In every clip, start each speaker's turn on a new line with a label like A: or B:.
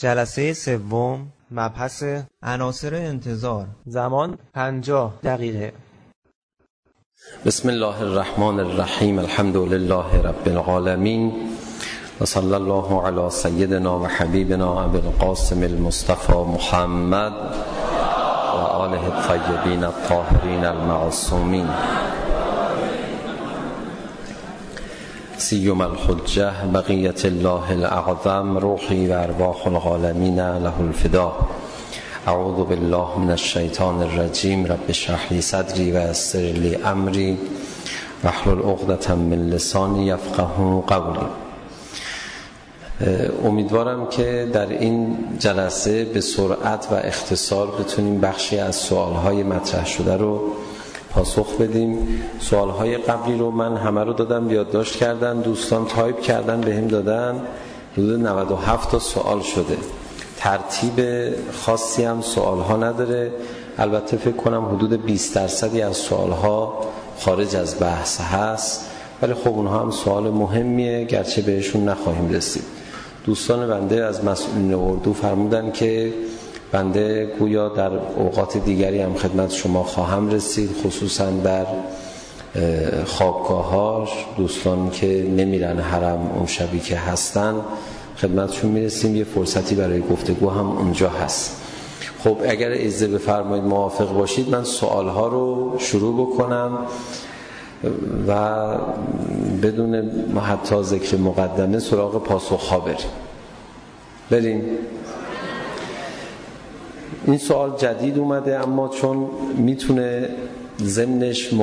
A: جلسه سوم، مبحث عناصر انتظار. زمان 50 دقیقه.
B: بسم الله الرحمن الرحیم. الحمد لله رب العالمین و صلی الله علی سیدنا و حبیبنا ابی القاسم المصطفى محمد و آله الطیبین الطاهرین المعصومین. سیم الحجة بقیت الله الاعظم روحی و ارواح العالمین له الفدا. اعوذ بالله من الشیطان الرجیم. رب اشرح لی صدری و یسر لی امری واحلل عقدة من لسانی یفقهوا قولی. امیدوارم که در این جلسه به سرعت و اختصار بتونیم بخشی از سوالهای مطرح شده رو پاسخ بدیم. سوالهای قبلی رو من همه رو دادم، یادداشت کردن، دوستان تایپ کردن بهم دادن. حدود 97 تا سوال شده. ترتیب خاصی هم سوالها نداره. البته فکر کنم حدود 20% از سوالها خارج از بحث هست، ولی خب اونها هم سوال مهمیه، گرچه بهشون نخواهیم رسید. دوستان بنده از مسئولین اردو فرمودن که بنده گویا در اوقات دیگری هم خدمت شما خواهم رسید، خصوصا در خوابگاه‌هاش. دوستان که نمیرن حرم اون شبی که هستن خدمتشون میرسیم. یه فرصتی برای گفتگو هم اونجا هست. خب اگر اجازه بفرمایید موافق باشید من سوالها رو شروع بکنم و بدون حتی ذکر مقدمه سراغ پاسخ‌ها بریم. این سوال جدید اومده، اما چون میتونه ضمنش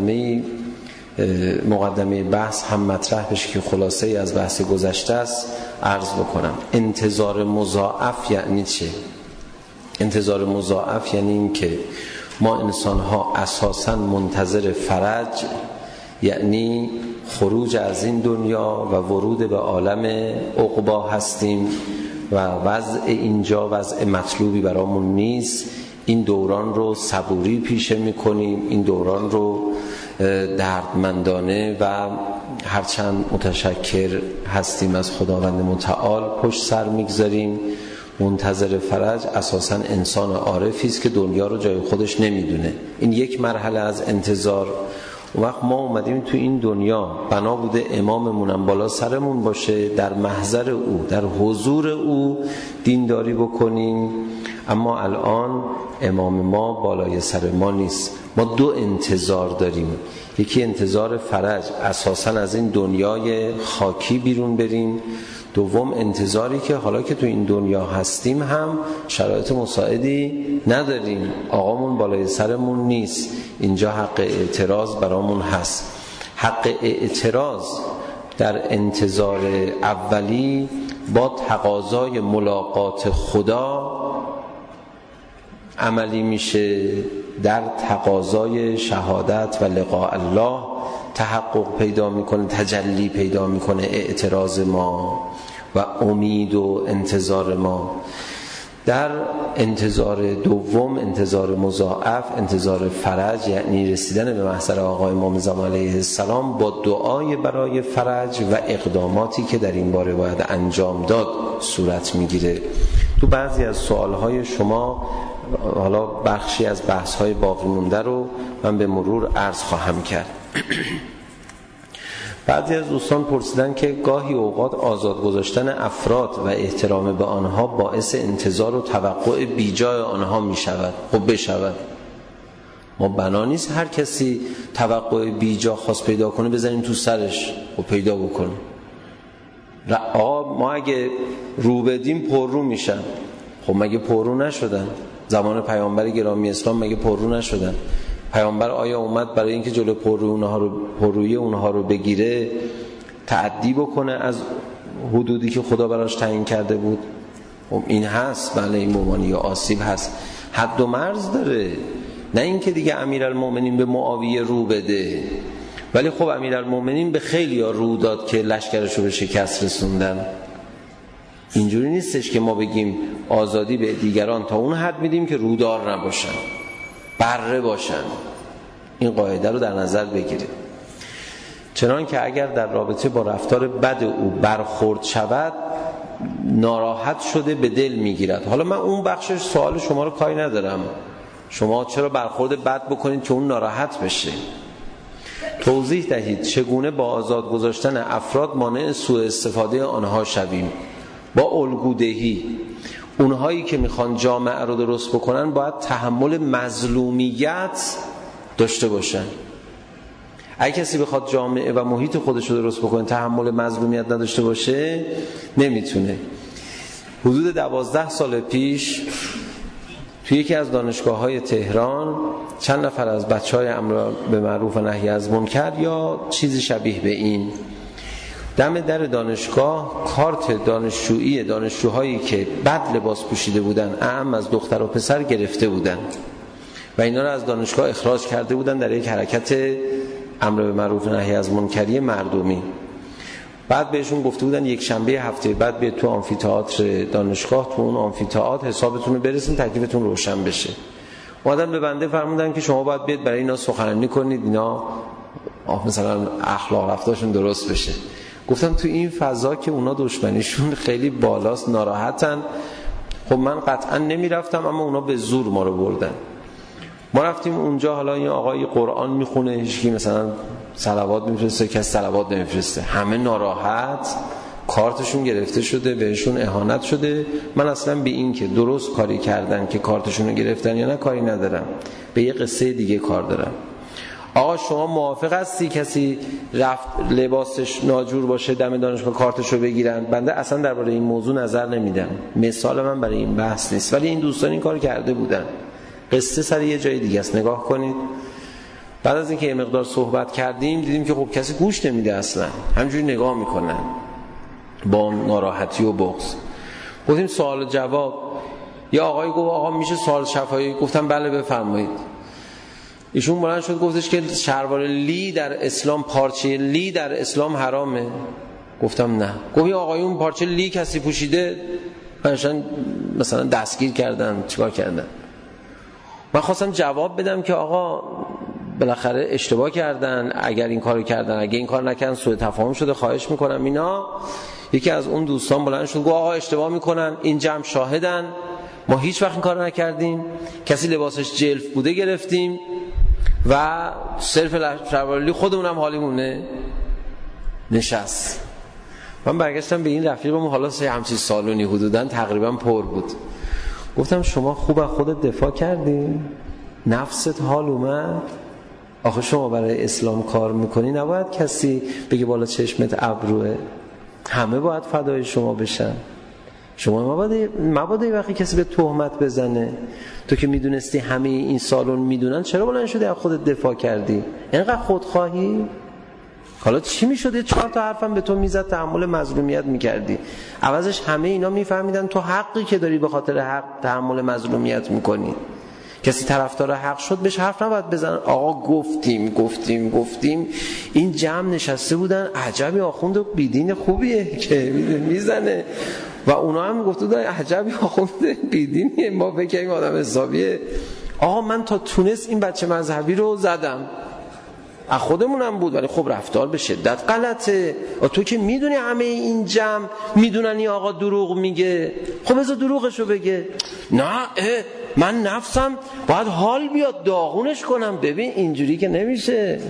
B: مقدمه بحث هم مطرح بشه که خلاصه ای از بحث گذشته است، عرض بکنم. انتظار مضاعف یعنی چه؟ انتظار مضاعف یعنی این که ما انسان ها اساساً منتظر فرج، یعنی خروج از این دنیا و ورود به عالم عقبی هستیم و وضع اینجا وضع مطلوبی برامون نیست. این دوران رو صبوری پیشه میکنیم، این دوران رو دردمندانه و هرچند متشکر هستیم از خداوند متعال پشت سر میگذاریم. منتظر فرج اساساً انسان عارفی است که دنیا رو جای خودش نمیدونه. این یک مرحله از انتظار. اون وقت ما اومدیم تو این دنیا، بنا بوده اماممونم بالا سرمون باشه، در محضر او، در حضور او دینداری بکنیم. اما الان امام ما بالای سر ما نیست. ما دو انتظار داریم. یکی انتظار فرج، اساساً از این دنیای خاکی بیرون بریم. دوم انتظاری که حالا که تو این دنیا هستیم هم شرایط مساعدی نداریم، آقامون بالای سرمون نیست، اینجا حق اعتراض برامون هست. حق اعتراض در انتظار اولی با تقاضای ملاقات خدا عملی میشه، در تقاضای شهادت و لقاء الله تحقق پیدا میکنه، تجلی پیدا میکنه اعتراض ما و امید و انتظار ما. در انتظار دوم، انتظار مضاعف، انتظار فرج، یعنی رسیدن به محضر آقای امام زمان علیه السلام با دعای برای فرج و اقداماتی که در این باره باید انجام داد صورت میگیره. تو بعضی از سوالهای شما حالا بخشی از بحث‌های باقی مونده رو من به مرور عرض خواهم کرد. بعضی از دوستان پرسیدن که گاهی اوقات آزاد گذاشتن افراد و احترام به آنها باعث انتظار و توقع بیجای آنها می شود. خب بشود. ما بنا نیست هر کسی توقع بیجا خواست پیدا کنه بزنیم تو سرش و پیدا بکنه. ما اگه رو بدیم پررو میشن. خب مگه پررو نشدن؟ زمان پیامبر گرامی اسلام مگه پررو نشدن؟ پیامبر آیا اومد برای اینکه جلو پررویی اونها رو بگیره تعدی بکنه از حدودی که خدا براش تعیین کرده بود؟ خب این هست، بله این ممانی آسیب هست، حد و مرز داره. نه اینکه دیگه امیرالمومنین به معاویه رو بده، ولی خب امیرالمومنین به خیلی ها رو داد که لشکرشو به شکست رسوندن. اینجوری نیستش که ما بگیم آزادی به دیگران تا اون حد میدیم که رودار نباشن، بره باشن. این قاعده رو در نظر بگیرید. چنان که اگر در رابطه با رفتار بد او برخورد شود ناراحت شده به دل میگیرد. حالا من اون بخشش سوال شما رو کاری ندارم، شما چرا برخورد بد بکنید که اون ناراحت بشه. توضیح دهید چگونه با آزاد گذاشتن افراد مانع سوء استفاده آنها شویم. با الگودهی اونهایی که میخوان جامعه رو درست بکنن باید تحمل مظلومیت داشته باشن. اگه کسی بخواد جامعه و محیط خودش رو درست بکنه تحمل مظلومیت نداشته باشه نمیتونه. حدود 12 سال پیش توی یکی از دانشگاه‌های تهران چند نفر از بچه‌های امر به معروف و نهی از منکر یا چیزی شبیه به این دم در دانشگاه کارت دانشجویی دانشجوهایی که بد لباس پوشیده بودن اعم از دختر و پسر گرفته بودن و اینا رو از دانشگاه اخراج کرده بودن در یک حرکت امر به معروف و نهی از منکری مردمی. بعد بهشون گفته بودن یک شنبه هفته بعد بیاید تو آمفی‌تئاتر دانشگاه، تو اون آمفی‌تئاتر حسابتون رو برسین، تکلیفتون روشن بشه. اومدن به بنده فرمودن که شما باید بیاید برای اینا سخنرانی کنید، اینا مثلا اخلاق رفتارشون درست بشه. گفتم تو این فضا که اونا دشمنیشون خیلی بالاست، ناراحتن، خب من قطعا نمیرفتم، اما اونا به زور ما رو بردن. ما رفتیم اونجا، حالا این آقای قرآن میخونه، هیچکی مثلا صلوات میفرسته، کسی صلوات نمیفرسته، همه ناراحت، کارتشون گرفته شده، بهشون اهانت شده. من اصلا به این که درست کاری کردن که کارتشون رو گرفتن یا نه کاری ندارم، به یه قصه دیگه کار دارم. آقا شما موافق هستی کسی رفت لباسش ناجور باشه دم دانشگاه کارتش رو بگیرن؟ بنده اصلا درباره این موضوع نظر نمیدم، مثال من برای این بحث نیست، ولی این دوستان این کار کرده بودن. قصه سر یه جای دیگه است، نگاه کنید. بعد از اینکه یه مقدار صحبت کردیم دیدیم که خب کسی گوش نمیده، اصلا همینجوری نگاه میکنن با ناراحتی و بغض. گفتیم سوال و جواب. یه آقایی گفت آقا میشه سوال شفاهی؟ گفتم بله بفرمایید. ایشون بلند شد گفتش که شلوار لی در اسلام، پارچه لی در اسلام حرامه. گفتم نه. گفت آقایون پارچه لی کسی پوشیده مثلا دستگیر کردن، چیکار کردن؟ من خواستم جواب بدم که آقا بالاخره اشتباه کردن، اگر این کارو کردن، اگه این کار نکردن سوء تفاهم شده، خواهش میکنم اینا. یکی از اون دوستان بلند شد گفت آقا اشتباه میکنن، این جمع شاهدن، ما هیچ وقت این کارو نکردیم، کسی لباسش جلف بوده گرفتیم و صرف شلوار خودمونم حالیمونه. نشست. من برگشتم به این رفیقم، حالا همچین سالونی حدوداً تقریبا پر بود. گفتم شما خوب از خودت دفاع کردی؟ نفست حال اومد؟ آخه شما برای اسلام کار میکنی، نباید کسی بگه بالا چشمت ابروه، همه باید فدای شما بشن. شما مبادا وقتی کسی به تهمت بزنه، تو که میدونستی همه این سالون میدونن، چرا بلند شدی از خودت دفاع کردی؟ اینقدر خودخواهی؟ حالا چی میشد 4 تا حرفم به تو میزد تحمل مظلومیت میکردی، عوضش همه اینا میفهمیدن تو حقی که داری به خاطر حق تحمل مظلومیت میکنی. کسی طرفدار حق شد بهش حرف نباید بزنن. آقا گفتیم این جمع نشسته بودن، عجبی آخوند بیدین خوبیه که میزنه، و اونا هم گفته بودن عجبی آخوند بیدینیه، ما بکنیم آدم حسابیه. آقا من تا تونست این بچه مذهبی رو زدم، از خودمونم بود، ولی خب رفتار به شدت غلطه. تو که میدونی همه این جمع میدونن این آقا دروغ میگه، خب بذار دروغشو بگه. نه من نفسم باید حال بیاد داغونش کنم. ببین اینجوری که نمیشه.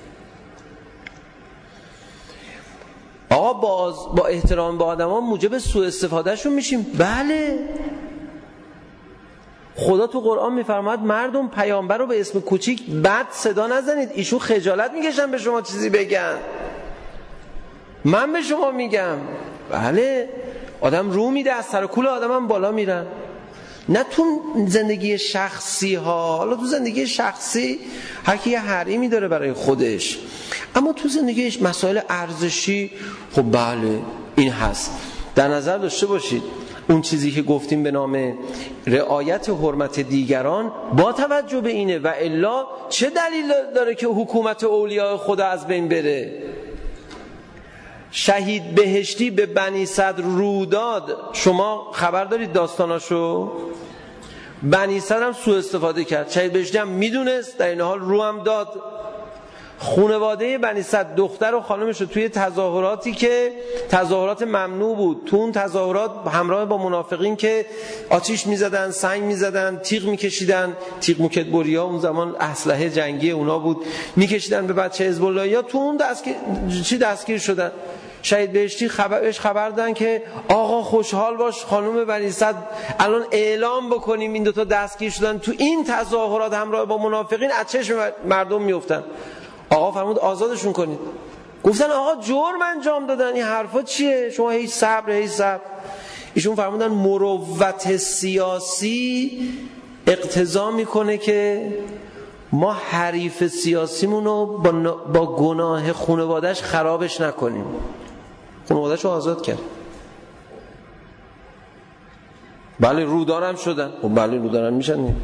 B: آقا با احترام به آدما موجب سوء استفاده شون میشیم. بله، خدا تو قرآن میفرماید مردم پیامبر رو به اسم کوچیک بد صدا نزنید. ایشون خجالت میکشن به شما چیزی بگن، من به شما میگم. بله، آدم رو میده، از سر کول آدم هم بالا میرن. نه تو زندگی شخصی ها، حالا تو زندگی شخصی هر کی یه حریمی داره برای خودش، اما تو زندگیش مسائل ارزشی، خب بله این هست. در نظر داشته باشید اون چیزی که گفتیم به نام رعایت حرمت دیگران با توجه به اینه، و الا چه دلیل داره که حکومت اولیاء خدا از بین بره؟ شهید بهشتی به بنی صدر رو داد، شما خبر دارید داستاناشو؟ بنی صدر هم سوء استفاده کرد، شهید بهشتی هم میدونست، در این حال رو هم داد. خانواده بنی صد دختر و خانمش رو توی تظاهراتی که تظاهرات ممنوع بود، تو اون تظاهرات همراه با منافقین که آتش میزدن، سنگ میزدن، تیغ میکشیدن، تیغ موکتبریا اون زمان اسلحه جنگی اونا بود، میکشیدن به بچه حزب اللهیا، تو اون دستگیر شدن. شهید بهشتی خبر دادن که آقا خوشحال باش خانم بنی صد الان اعلام بکنیم این دوتا دستگیر شدن، تو این تظاهرات همراه با منافقین از چشم مردم میافتن. آقا فرمود آزادشون کنید. گفتن آقا جرم انجام دادن، این حرفا چیه؟ شما هیچ صبر. ایشون فرمودن مروت سیاسی اقتضا میکنه که ما حریف سیاسیمون رو با گناه خانواده‌اش خرابش نکنیم. خانواده‌اش رو آزاد کرد. بله رودارم شدن. بله رودارم میشن.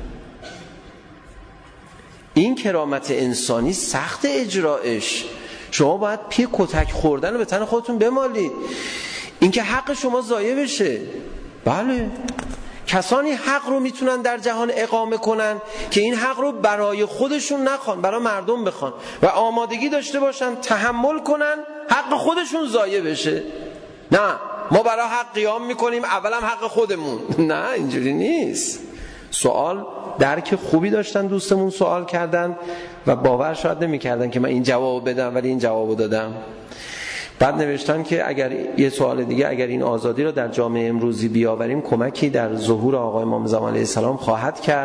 B: این کرامت انسانی سخت اجرایش. شما باید پی کتک خوردن رو به تن خودتون بمالید. اینکه حق شما ضایع بشه. بله کسانی حق رو میتونن در جهان اقامه کنن که این حق رو برای خودشون نخوان، برای مردم بخوان و آمادگی داشته باشن تحمل کنن حق خودشون ضایع بشه. نه ما برای حق قیام میکنیم، اولم حق خودمون. نه اینجوری نیست. سوال درک خوبی داشتن دوستمون سوال کردن و باور شاید نمیکردن که من این جواب بدم، ولی این جوابو دادم. بعد نوشتن که اگر یه سوال دیگه، اگر این آزادی رو در جامعه امروزی بیاوریم کمکی در ظهور آقای امام زمان علیه السلام خواهد کرد.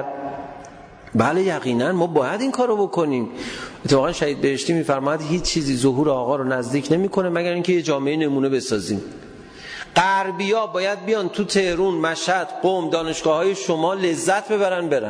B: بله یقینا ما باید این کارو بکنیم. اتفاقا شهید بهشتی میفرماید هیچ چیزی ظهور آقا رو نزدیک نمیکنه مگر اینکه یه جامعه نمونه بسازیم. غربیا باید بیان تو تهران، مشهد، قم، دانشگاه‌های شما لذت ببرن برن.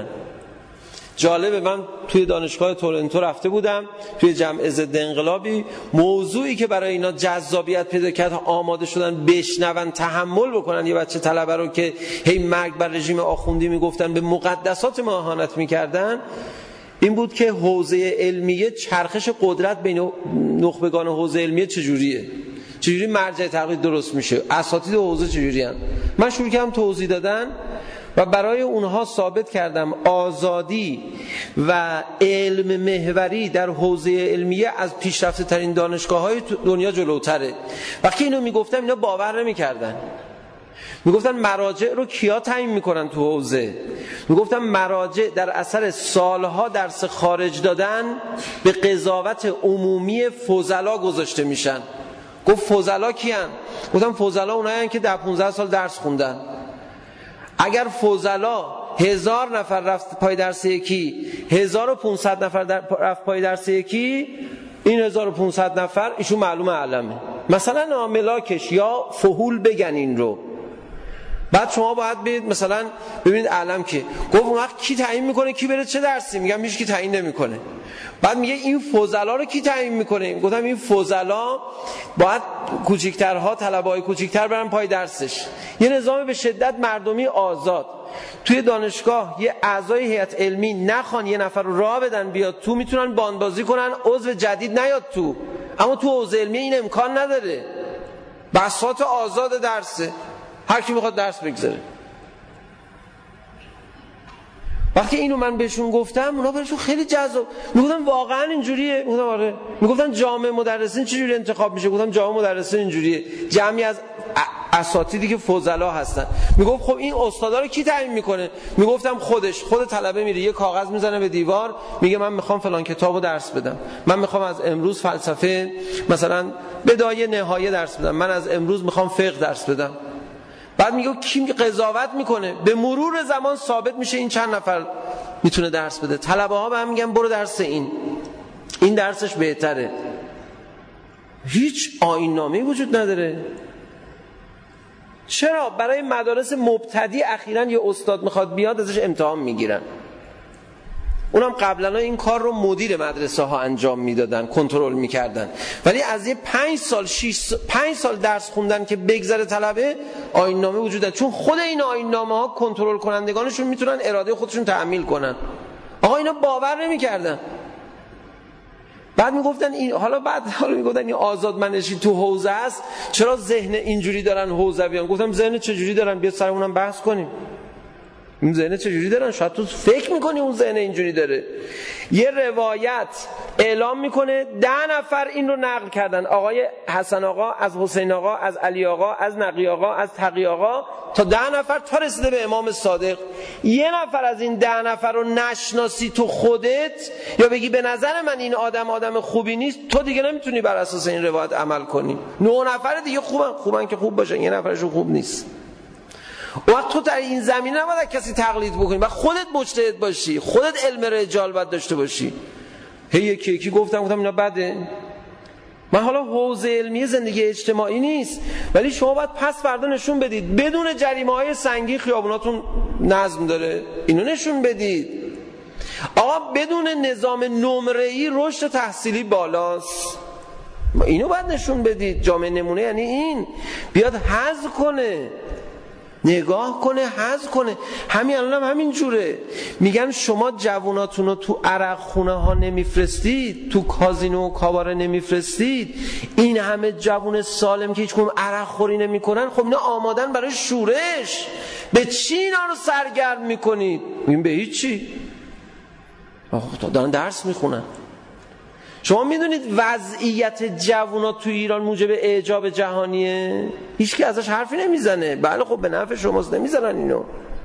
B: جالبه من توی دانشگاه تورنتو رفته بودم توی جمع ضد انقلابی، موضوعی که برای اینا جذابیت پیدا کرد آماده شدن بشنون تحمل بکنن یه بچه طلبه رو که هی مرگ بر رژیم آخوندی میگفتن، به مقدسات ما اهانت میکردن، این بود که حوزه علمیه چرخش قدرت بین نخبگان حوزه علمیه چجوری مرجع تقلید درست میشه، اساتید حوزه چجوری هستن. من شروع کردم توضیح دادن و برای اونها ثابت کردم آزادی و علم محوری در حوزه علمیه از پیشرفته ترین دانشگاه‌های دنیا جلوتره. وقتی اینو میگفتم اینا باور نمی‌کردن. میگفتن مراجع رو کیا تعیین میکنن تو حوزه؟ میگفتن مراجع در اثر سالها درس خارج دادن به قضاوت عمومی فضلا گذاشته میشن. گفت فضلا کیان؟ گفتم فضلا اونایین که 10-15 سال درس خوندن. اگر فضلا 1000 نفر رفت پای درس یکی، 1500 نفر رفت پای درس یکی، این 1500 نفر ایشون معلومه علمه. مثلا ملاکش یا فهول بگن این رو. بعد شما باید برید مثلا ببینید علم که گفت اون وقت کی تعیین میکنه کی بره چه درسی؟ میگم هیچ کی تعیین نمیکنه. بعد میگه این فضلا رو کی تعیین میکنه؟ گفتم این فضلا باید کوچیکترها، طلبه‌های کوچیکتر برن پای درسش. یه نظام به شدت مردمی آزاد. توی دانشگاه یه اعضای هیئت علمی نخوان یه نفر رو راه بدن بیاد تو، میتونن باندبازی کنن عضو جدید نیاد تو. اما تو حوزه علمی این امکان نداره. بساط آزاد درسه، هر کی میخواد درس بگذاره. وقتی اینو من بهشون گفتم اونا براشون خیلی جذاب. میگفتن واقعا اینجوریه؟ میگفتم آره. میگفتن جامعه مدرسین چجوری انتخاب میشه؟ گفتم جامعه مدرسین اینجوریه، جمعی از اساتیدی که فضلا هستن. میگفت خب این استادا رو کی تعیین میکنه؟ میگفتم خود طلبه میره یه کاغذ میزنه به دیوار، میگه من میخوام فلان کتابو درس بدم، من میخوام از امروز فلسفه مثلا بدایه نهایه درس بدم، من از امروز میخوام فقه درس بدم. بعد میگه کی قضاوت میکنه؟ به مرور زمان ثابت میشه این چند نفر میتونه درس بده. طلبه ها به هم میگن برو درس این درسش بهتره. هیچ آیین‌نامه‌ای وجود نداره. چرا؟ برای مدارس مبتدی اخیراً یه استاد میخواد بیاد ازش امتحان میگیرن. اونم قبلا این کار رو مدیر مدرسه ها انجام میدادن، کنترل میکردن. ولی از یه 5 سال درس خوندن که بگذره طلبه، آیین نامه وجود داره. چون خود این آیین نامه ها کنترل کنندگانشون میتونن اراده خودشون تعمیل کنن. آقا اینا باور نمیکردن. بعد میگفتن این حالا میگفتن این آزادمندشی تو حوزه است، چرا ذهن اینجوری دارن حوزویان؟ گفتم ذهن چجوری دارن؟ بیا سرمونم بحث کنیم. این ذهن چجوری دارن؟ شاید تو فکر میکنی اون ذهن اینجوری داره. یه روایت اعلام میکنه 10 نفر این رو نقل کردن، آقای حسن آقا از حسین آقا از علی آقا از نقی آقا از تقی آقا تا 10 نفر تا رسیده به امام صادق. یه نفر از این 10 نفر رو نشناسی تو خودت یا بگی به نظر من این آدم خوبی نیست، تو دیگه نمیتونی بر اساس این روایت عمل کنی. 9 نفر دیگه خوبن که خوب باشن، یه نفرشون خوب نیست. وقت تو در این زمینه نباید کسی تقلید بکنی و خودت مجتهد باشی، خودت علم رجال باید داشته باشی. یکی گفتم اینا بده. من حالا حوزه علمی زندگی اجتماعی نیست، ولی شما باید پس فردا نشون بدید بدون جریمه‌های سنگین خیابوناتون نظم داره، اینو نشون بدید. آقا بدون نظام نمره‌ای رشد تحصیلی بالاست، اینو باید نشون بدید. جامعه نمونه یعنی این بیاد حذف کنه، نگاه کنه، حذف کنه. همین الان هم همین جوره. میگن شما جواناتون رو تو عرق خونه ها نمیفرستید، تو کازینو و کاباره نمیفرستید، این همه جوان سالم که هیچ کدوم عرق خوری نمیکنن، خب اینا آمادن برای شورش. به چی اینا رو سرگرم میکنید؟ میگن به هیچی، دارن درس میخونن. شما میدونید وضعیت جوونا تو ایران موجب اعجاب جهانیه؟ هیچ کی ازش حرفی نمیزنه. بله خب به نفع شماست، نمیزنن اینو.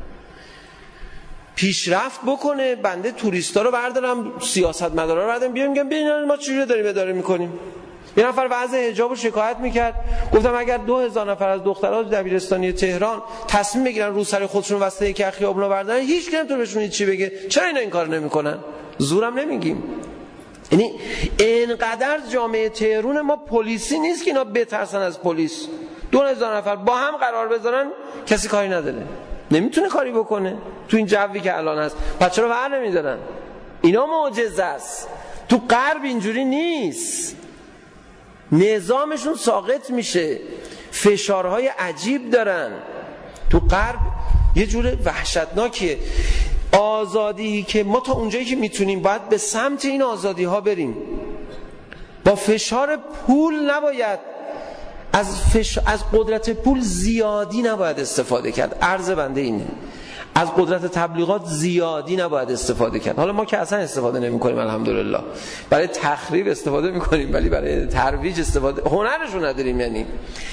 B: پیشرفت بکنه، بنده توریستا رو بردارم، سیاستمدارا رو بردارم، بیام میگم ببین ما چجوری داریم اداره میکنیم. یه نفر وضع حجاب رو شکایت میکرد، گفتم اگر 2000 نفر از دخترها دبیرستانی تهران تصمیم بگیرن رو سر خودشون واسطه یک خیابونا بردارن، هیچ کی نمیتونه بهشون چی بگه. چرا اینا این کارو نمیکنن؟ زورم نمیگیم. یعنی اینقدر جامعه تهران ما پلیسی نیست که اینا بترسن از پلیس. 2000 نفر با هم قرار بذارن کسی کاری نداره، نمیتونه کاری بکنه تو این جوی که الان هست. بچه‌ها رو ور نمیدارن. اینا معجزه است. تو غرب اینجوری نیست، نظامشون ساقط میشه، فشارهای عجیب دارن. تو غرب یه جور وحشتناکیه. آزادی که ما تا اونجایی که میتونیم باید به سمت این آزادی ها بریم. با فشار پول نباید، از قدرت پول زیادی نباید استفاده کرد. عرض بنده اینه، از قدرت تبلیغات زیادی نباید استفاده کرد. حالا ما که اصلا استفاده نمی کنیم الحمدلله، برای تخریب استفاده می کنیم ولی برای ترویج استفاده هنرشو نداریم. یعنی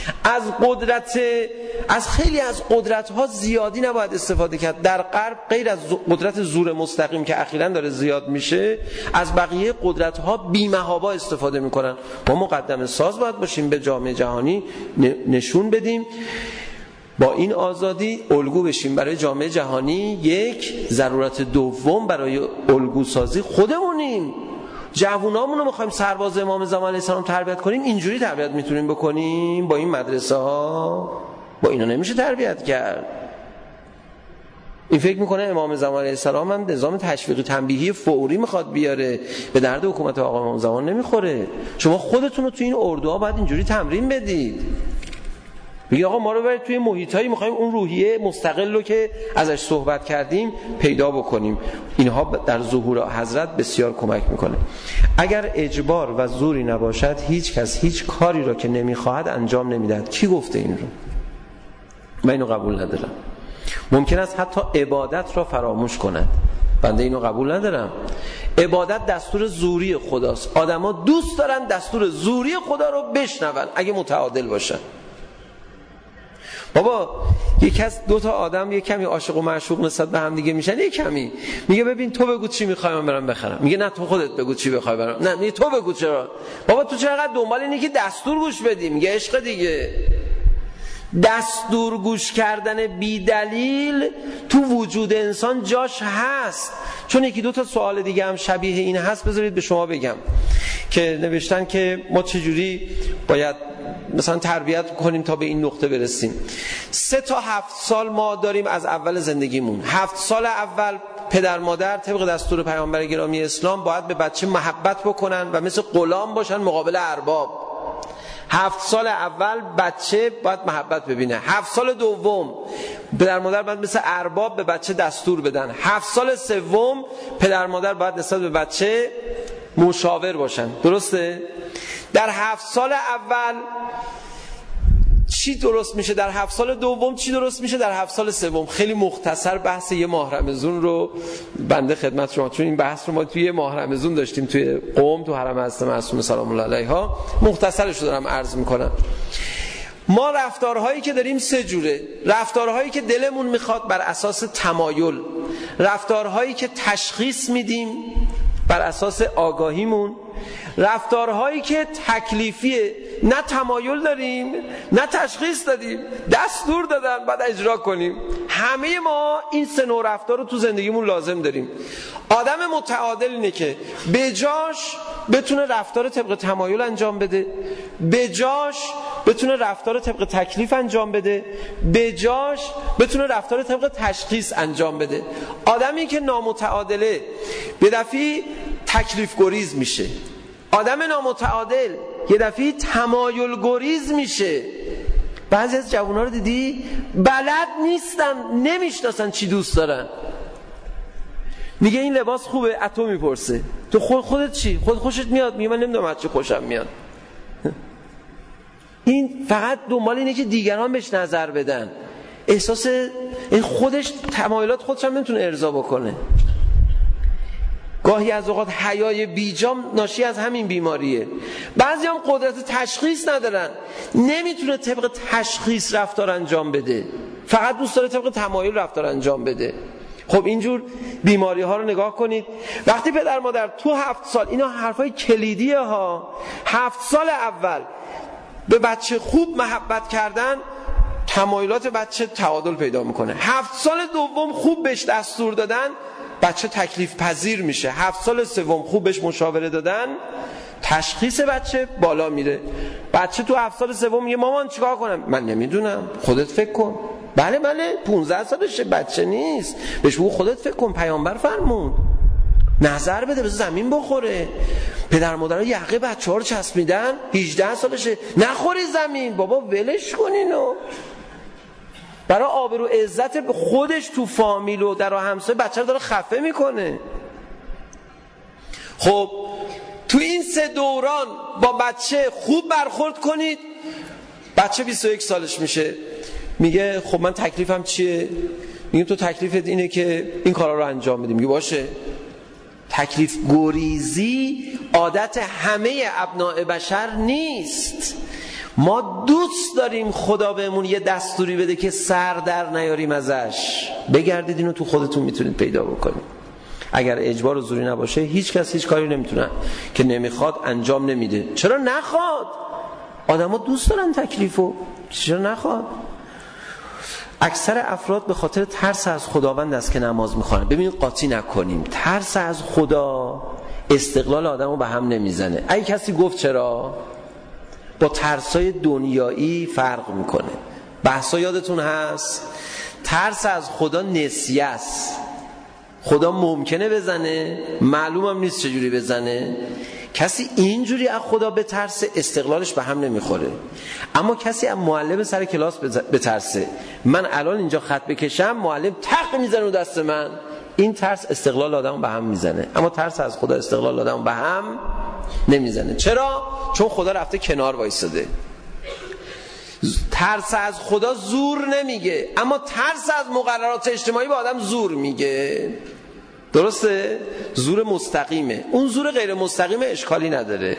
B: از خیلی از قدرت ها زیادی نباید استفاده کرد. در غرب غیر از قدرت زور مستقیم که اخیراً داره زیاد میشه، از بقیه قدرت ها بی‌محابا استفاده میکنن. ما مقدمه ساز باید باشیم، به جامعه جهانی نشون بدیم با این آزادی الگو بشیم برای جامعه جهانی. یک ضرورت دوم برای الگو سازی خودمونیم. جوونامون رو میخوایم سرباز امام زمان علیه السلام تربیت کنیم، اینجوری تربیت میتونیم بکنیم؟ با این مدرسه ها با اینا نمیشه تربیت کرد. این فکر میکنه امام زمان علیه السلام هم نظام تشویقی تنبیهی فوری میخواد بیاره، به درد حکومت آقا امام زمان نمیخوره. شما خودتون رو توی این اردوها باید اینجوری تمرین بدید. بگی آقا ما رو برید توی محیطایی میخوایم اون روحیه مستقل رو که ازش صحبت کردیم پیدا بکنیم. اینها در ظهور حضرت بسیار کمک میکنه. اگر اجبار و زوری نباشد هیچ کس هیچ کاری را که نمیخواهد انجام نمیدهد. کی گفته این رو؟ من اینو قبول ندارم. ممکن است حتی عبادت را فراموش کند، بنده اینو قبول ندارم. عبادت دستور زوری خداست. آدما دوست دارن دستور زوری خدا رو بشنون اگه متعادل باشن. بابا یک از دو تا آدم یک کمی عاشق و معشوق نسبت به هم دیگه میشن، یک کمی میگه ببین تو بگو چی میخوای من برم بخرم، میگه نه تو خودت بگو چی بخوای برم، نه میگه تو بگو چرا. بابا تو چرا انقدر دنبال اینی که دستور گوش بدی؟ میگه عشق دیگه. دستور گوش کردن بی دلیل تو وجود انسان جاش هست. چون یکی دو تا سوال دیگه هم شبیه این هست، بذارید به شما بگم که نوشتن که ما چجوری باید مثلا تربیت کنیم تا به این نقطه برسیم. 3 تا 7 سال ما داریم از اول زندگیمون. 7 سال اول پدر مادر طبق دستور پیامبر گرامی اسلام باید به بچه محبت بکنن و مثل غلام باشن مقابل ارباب. 7 سال اول بچه باید محبت ببینه. 7 سال دوم پدر مادر باید مثل ارباب به بچه دستور بدن. 7 سال سوم پدر مادر باید نسبت به بچه مشاور باشن. درسته؟ در 7 سال اول چی درست میشه در 7 سال دوم، چی درست میشه در 7 سال سوم. خیلی مختصر بحث یه ماه رمضان رو بنده خدمت شما، چون این بحث رو ما توی ماه رمضان داشتیم توی قم تو حرم حضرت معصومه سلام الله علیها، مختصرش رو دارم عرض میکنم. ما رفتارهایی که داریم 3 جوره: رفتارهایی که دلمون میخواد بر اساس تمایل، رفتارهایی که تشخیص میدیم بر اساس آگاهیمون، رفتارهایی که تکلیفیه، نه تمایل داریم نه تشخیص دادیم، دستور دادن بعد اجرا کنیم. همه ما این 3 نوع رفتار رو تو زندگیمون لازم داریم. آدم متعادل اینه که به جاش بتونه رفتار طبق تمایل انجام بده، به جاش بتونه رفتار طبق تکلیف انجام بده، به جاش بتونه رفتار طبق تشخیص انجام بده. آدمی که نامتعادله به دفعی تکلیف گریز میشه، آدم نامتعادل یه دفعی تمایل گریز میشه. بعضی از جوونا رو دیدی بلد نیستن، نمیشناسن چی دوست دارن. میگه این لباس خوبه، اتو میپرسه تو خودت چی؟ خود خوشت میاد؟ میگه من نمیدونم از چی خوشم میاد. این فقط دنبال اینه که دیگران بهش نظر بدن، احساس این خودش تمایلات خودش هم نمیتونه ارضا بکنه. گاهی از اوقات حیای بیجام ناشی از همین بیماریه. بعضی هم قدرت تشخیص ندارن، نمیتونه طبق تشخیص رفتار انجام بده، فقط دوست داره طبق تمایل رفتار انجام بده. خب اینجور بیماری ها رو نگاه کنید. وقتی پدر مادر تو 7 سال، اینا حرفای کلیدیه ها، 7 سال اول به بچه خوب محبت کردن، تمایلات بچه تعادل پیدا میکنه. 7 سال دوم خوب بهش دستور دادن، بچه تکلیف پذیر میشه. 7 سال سوم خوب بهش مشاوره دادن، تشخیص بچه بالا میره. بچه تو 7 سال سوم میگه مامان چیکار کنم؟ من نمیدونم، خودت فکر کن. بله 15 سالشه، بچه نیست، بهش بگو خودت فکر کن، پیامبر فرمود نظر بده، بذار زمین بخوره. پدر مادرها یقه بچه‌ها رو چسبیدن، 18 سالشه، نخوری زمین، بابا ولش کنینو. برای آبرو عزت خودش تو فامیل و در همسایه بچه رو داره خفه میکنه. خب تو این 3 دوران با بچه خوب برخورد کنید. بچه 21 سالش میشه، میگه خب من تکلیفم چیه؟ میگه تو تکلیفت اینه که این کارا رو انجام بدیم. میگه باشه. تکلیف گریزی عادت همه ابناء بشر نیست. ما دوست داریم خدا بهمون یه دستوری بده که سر در نیاریم ازش. بگردید اینو تو خودتون میتونید پیدا بکنید. اگر اجبار و زوری نباشه هیچ کس هیچ کاری نمیتونه، که نمیخواد انجام نمیده. چرا نخواد؟ آدما دوست دارن تکلیفو، چرا نخواد؟ اکثر افراد به خاطر ترس از خداوند است که نماز میخوانن. ببین قاطی نکنیم، ترس از خدا استقلال آدمو به هم نمیزنه. اگه کسی گفت چرا، با ترسای دنیایی فرق میکنه. بحثا یادتون هست، ترس از خدا نسیه است. خدا ممکنه بزنه، معلومم نیست چجوری بزنه. کسی اینجوری از خدا بترسه استقلالش به هم نمیخوره. اما کسی از معلم سر کلاس بترسه، من الان اینجا خط بکشم معلم تق میزنه رو دست من، این ترس استقلال آدمو به هم میزنه. اما ترس از خدا استقلال آدمو به هم نمیزنه. چرا؟ چون خدا رفته کنار وایساده. ترس از خدا زور نمیگه، اما ترس از مقررات اجتماعی به آدم زور میگه. درسته؟ زور مستقیمه. اون زور غیر مستقیم اشکالی نداره.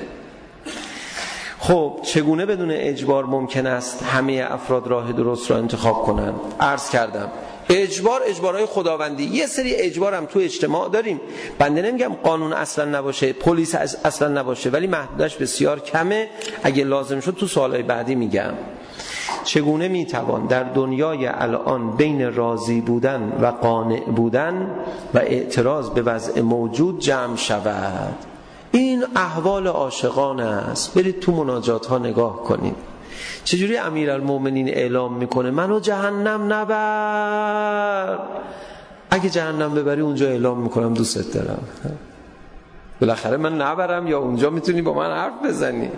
B: خب چگونه بدون اجبار ممکن است همه افراد راه درست را انتخاب کنن؟ عرض کردم اجبارهای خداوندی. یه سری اجبار هم تو اجتماع داریم. بنده نمیگم قانون اصلا نباشه، پلیس اصلا نباشه، ولی محدودش بسیار کمه. اگه لازم شد تو سوالای بعدی میگم. چگونه میتوان در دنیای الان بین راضی بودن و قانع بودن و اعتراض به وضع موجود جمع شود؟ این احوال عاشقان است. برید تو مناجات ها نگاه کنید چجوری امیرالمومنین اعلام میکنه منو جهنم نبر. اگه جهنم ببری اونجا اعلام میکنم دوست دارم. بالاخره من نبرم یا اونجا میتونی با من حرف بزنی؟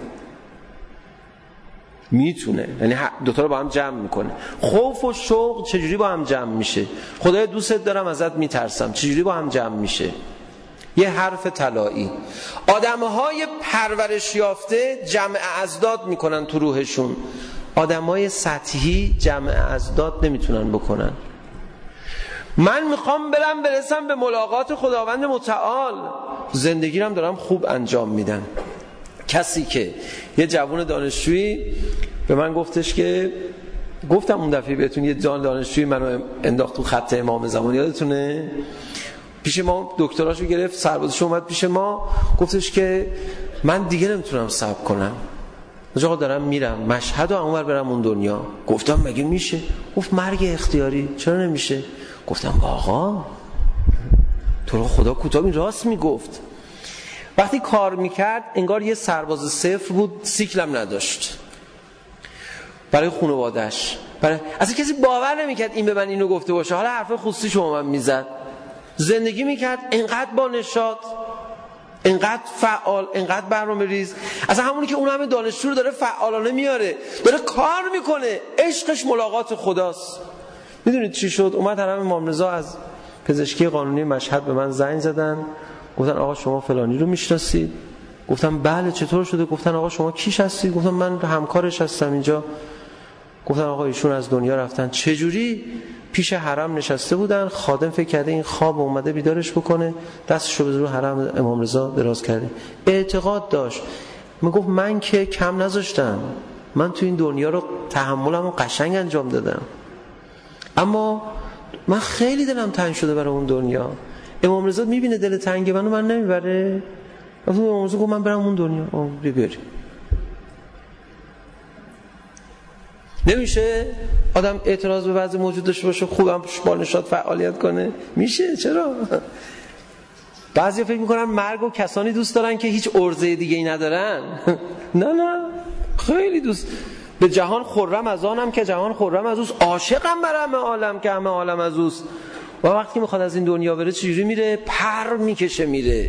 B: میتونه. یعنی دوتا رو با هم جمع میکنه. خوف و شوق چجوری با هم جمع میشه؟ خدای دوست دارم ازت میترسم چجوری با هم جمع میشه؟ یه حرف طلایی. آدمهای پرورش یافته جمع اضداد میکنن تو روحشون. آدمای سطحی جمع اضداد نمیتونن بکنن. من میخوام برسم به ملاقات خداوند متعال، زندگیرم دارم خوب انجام میدم. کسی که یه جوان دانشجویی به من گفتش که گفتم اون دفعه بهتون یه دانشجویی منو انداخت تو خط امام زمان، یادتونه؟ پیش ما دکتراشو گرفت، سربازش اومد پیش ما، گفتش که من دیگه نمیتونم صبر کنم، آقا دارم میرم مشهد و اونور برم اون دنیا. گفتم مگه میشه؟ گفت مرگ اختیاری. چرا نمیشه؟ گفتم آقا تو رو خدا کوتاه این راست میگفت. وقتی کار میکرد انگار یه سرباز صفر بود، سیکلم نداشت برای خانواده‌اش، اصلا کسی باور نمیکرد این به من اینو گفته باشه. حالا حرف خصوصی شما من میزد. زندگی میکرد انقدر با نشاط، انقدر فعال، انقدر برنامه‌ریز، اصلا همونی که اون همه دانشجو رو داره فعالانه میاره، داره کار میکنه، عشقش ملاقات خداست. میدونید چی شد؟ اومد حرم امام رضا از پزشکی قانونی مشهد به من زنگ زدن، گفتن آقا شما فلانی رو میشناسید؟ گفتم بله. چطور شده؟ گفتن آقا شما کیش هستید؟ گفتم من همکارش هستم اینجا. گفتن آقا ایشون از دنیا رفتن. چجوری؟ پیش حرم نشسته بودن، خادم فکر کرده این خواب اومده بیدارش بکنه، دستشو به رو حرم امام رضا دراز کرده. اعتقاد داشت. میگفت من که کم نذاشتم، من تو این دنیا رو تحملمو قشنگ انجام دادم، اما من خیلی دلم تنگ شده برای اون دنیا. امام رضا میبینه دل تنگ منو، من نمیبره. امام رضا گفت من برم اون دنیا. ببری. نمیشه آدم اعتراض به وضع موجود داشته باشه، خوبم با نشاط فعالیت کنه؟ میشه. چرا؟ بعضی فکر میکنن مرگ و کسانی دوست دارن که هیچ عرضه دیگه ای ندارن. نه خیلی دوست. به جهان خرم از آنم که جهان خرم از اوست، عاشقم بر همه عالم که همه عالم از اوست. و وقتی میخواد از این دنیا بره چجوری میره؟ پر میکشه میره.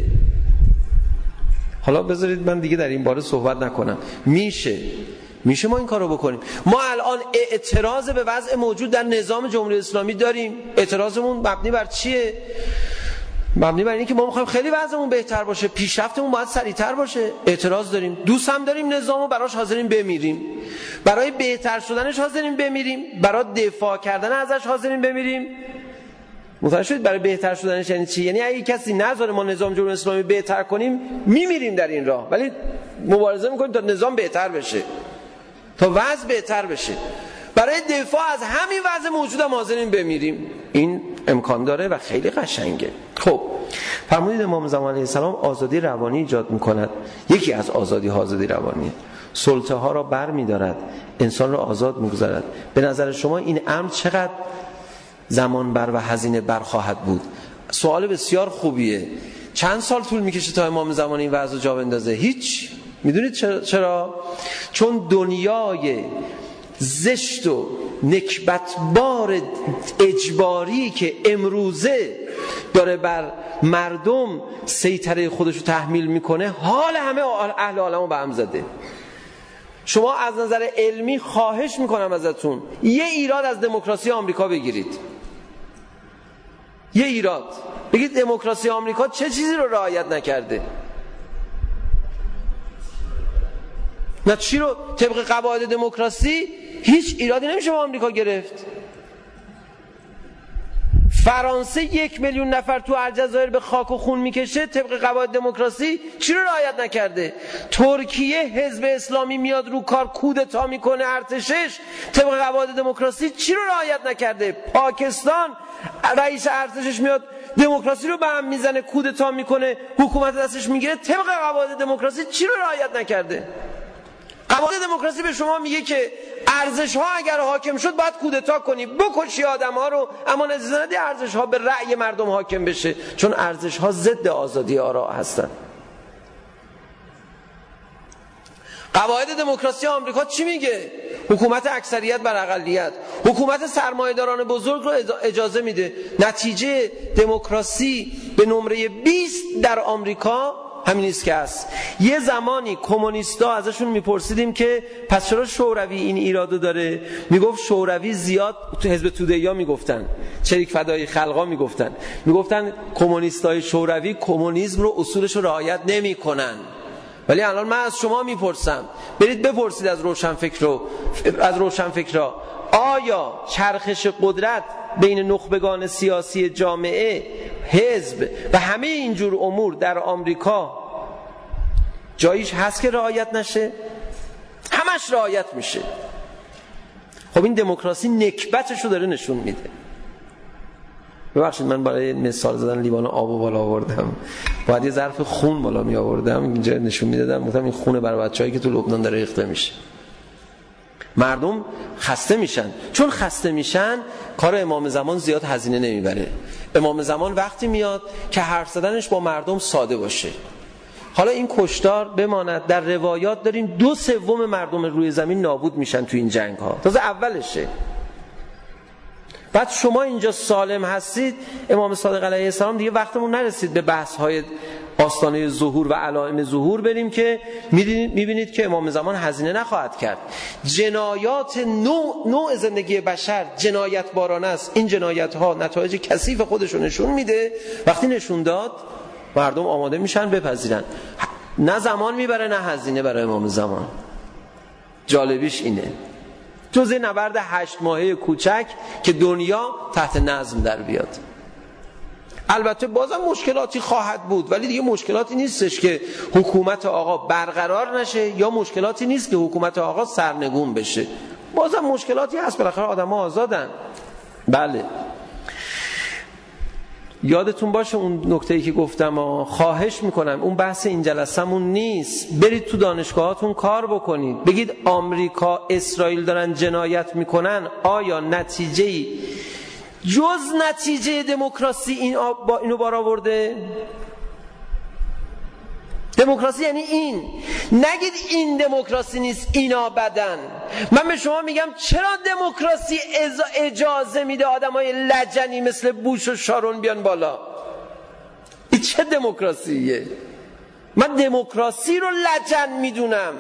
B: حالا بذارید من دیگه در این باره صحبت نکنم. میشه ما این کارو بکنیم. ما الان اعتراض به وضع موجود در نظام جمهوری اسلامی داریم. اعتراضمون مبنی بر چیه؟ مبنی بر اینه که ما میخوایم خیلی وضعمون بهتر باشه، پیشرفتمون باید سریعتر باشه. اعتراض داریم، دوست هم داریم نظامو، براش حاضرین بمیریم، برای بهتر شدنش حاضرین بمیریم، برای دفاع کردن ازش حاضرین بمیریم. متوجه شدید برای بهتر شدنش یعنی چی؟ یعنی اگه کسی نذاره ما نظام جمهوری اسلامی بهتر کنیم، میمیریم در این راه، ولی مبارزه میکنیم تا نظام بهتر بشه، تا وضع بهتر بشه. برای دفاع از همین وضع موجود هم حاضرین بمیریم. این امکان داره و خیلی قشنگه. خب فرمودید امام زمان علیه السلام آزادی روانی ایجاد میکند. یکی از آزادی روانی سلطه ها را بر میدارد، انسان را آزاد میگذارد. به نظر شما این امر چقدر زمان بر و هزینه بر خواهد بود؟ سوال بسیار خوبیه. چند سال طول میکشه تا امام زمان این وضع جا بندازه؟ هیچ. میدونید چرا؟ چون دنیای زشت و نکبتبار اجباری که امروزه داره بر مردم سیطره خودشو تحمیل میکنه، حال همه اهل عالمو به هم زده. شما از نظر علمی خواهش میکنم ازتون یه ایراد از دموکراسی آمریکا بگیرید. یه ایراد بگید دموکراسی آمریکا چه چیزی رو رعایت نکرده؟ نه چی رو؟ طبق قواعد دموکراسی هیچ ایرادی نمیشه با آمریکا گرفت. فرانسه 1 میلیون نفر تو الجزایر به خاک و خون میکشه، طبق قواعد دموکراسی چی رو رعایت نکرده؟ ترکیه حزب اسلامی میاد رو کار کودتا میکنه ارتشش، طبق قواعد دموکراسی چی رو رعایت نکرده؟ پاکستان رئیس ارتشش میاد دموکراسی رو به هم میزنه، کودتا میکنه، حکومت دستش میگیره، طبق قواعد دموکراسی چی رو رعایت نکرده؟ قواعد دموکراسی به شما میگه که ارزش ها اگر حاکم شد باید کودتا کنی، بکشی آدم ها رو، اما اجازه ندی ارزش ها به رأی مردم حاکم بشه، چون ارزش ها ضد آزادی آرا هستن. قواعد دموکراسی آمریکا چی میگه؟ حکومت اکثریت بر اقلیت، حکومت سرمایه‌داران بزرگ رو اجازه میده. نتیجه دموکراسی به نمره 20 در آمریکا همین است که هست. یه زمانی کمونیستا ازشون میپرسیدیم که پس چرا شوروی این ایرادو داره؟ میگفت شوروی زیاد، تو حزب توده‌ای میگفتن، چریک فدای خلقا میگفتن کمونیستای شوروی کمونیسم رو اصولش رو رعایت نمیکنن. ولی الان من از شما میپرسم، برید بپرسید از روشنفکرا آیا چرخش قدرت بین نخبگان سیاسی جامعه، حزب و همه اینجور امور در آمریکا جاییش هست که رعایت نشه؟ همش رعایت میشه. خب این دموکراسی نکبتشو داره نشون میده. ببخشید من برای مثال زدن لیوان آبو بالا آوردم، باید یه ظرف خون بالا می آوردم، اینجا نشون میدادم گفتم این خونه برای بچه‌هایی که تو لبنان داره ریخته میشه. مردم خسته میشن، چون خسته میشن کار امام زمان زیاد هزینه نمیبره. امام زمان وقتی میاد که حرف زدنش با مردم ساده باشه. حالا این کشتار بماند، در روایات داریم 2/3 مردم روی زمین نابود میشن تو این جنگ ها، تازه اولشه. بعد شما اینجا سالم هستید. امام صادق علیه السلام دیگه وقتمون نرسید به بحث های آستانه ظهور و علائم ظهور بریم که میبینید که امام زمان هزینه نخواهد کرد. جنایات نوع زندگی بشر جنایت بارانه است. این جنایت ها نتایج کثیف خودشو نشون میده. وقتی نشون داد مردم آماده میشن بپذیرن. نه زمان میبره نه هزینه برای امام زمان. جالبیش اینه جزء نبرد 8 ماهه کوچک که دنیا تحت نظم در بیاد. البته بازم مشکلاتی خواهد بود، ولی دیگه مشکلاتی نیستش که حکومت آقا برقرار نشه یا مشکلاتی نیست که حکومت آقا سرنگون بشه. بازم مشکلاتی هست، بالاخره آدم‌ها آزادن. بله یادتون باشه اون نکته‌ای که گفتم، خواهش میکنم اون بحث این جلسمون نیست. برید تو دانشگاهاتون کار بکنید، بگید آمریکا اسرائیل دارن جنایت میکنن، آیا نتیجه‌ای جز نتیجه دموکراسی اینو بار آورده؟ دموکراسی یعنی این. نگید این دموکراسی نیست اینا بدن. من به شما میگم چرا دموکراسی اجازه میده آدمای لجنی مثل بوش و شارون بیان بالا؟ این چه دموکراسیه؟ من دموکراسی رو لجن میدونم.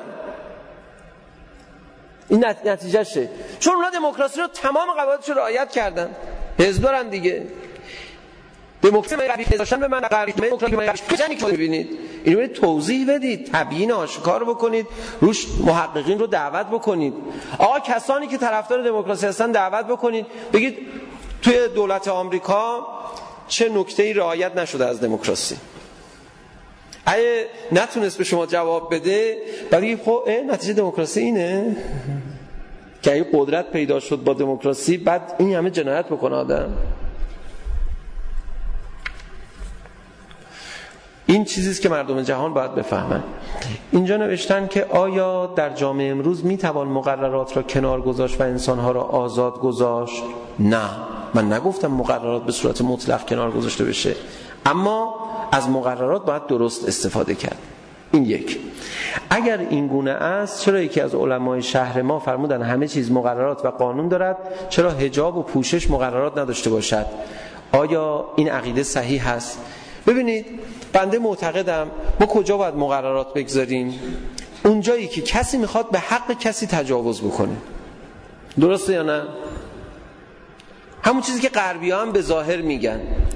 B: این نتیجه شه. چون اونا دموکراسی رو تمام قواعدش رو رعایت کردن. حزب دارن دیگه. دموکراسی قبیل داشتن به من قبیل دموکراسی که ببینید اینو برید توضیح بدید، تبیین آشکار بکنید، روش محققین رو دعوت بکنید. آقا کسانی که طرفدار دموکراسی هستن دعوت بکنید، بگید توی دولت آمریکا چه نکته‌ای رعایت نشده از دموکراسی. اگه نتونست به شما جواب بده بعد بگید خب نتیجه دموکراسی اینه که اگه قدرت پیدا شد با دموکراسی بعد این همه جنایت بکنه آدم. این چیزیست که مردم جهان باید بفهمن. اینجا نوشتن که آیا در جامعه امروز میتوان مقررات را کنار گذاشت و انسانها را آزاد گذاشت؟ نه، من نگفتم مقررات به صورت مطلق کنار گذاشته بشه، اما از مقررات باید درست استفاده کرد. این یک. اگر این گونه است چرا یکی از علمای شهر ما فرمودن همه چیز مقررات و قانون دارد، چرا حجاب و پوشش مقررات نداشته باشد؟ آیا این عقیده صحیح هست؟ ببینید بنده معتقدم ما کجا باید مقررات بگذاریم؟ اونجایی که کسی میخواد به حق کسی تجاوز بکنه. درسته یا نه؟ همون چیزی که غربی‌ها هم به ظاهر میگن.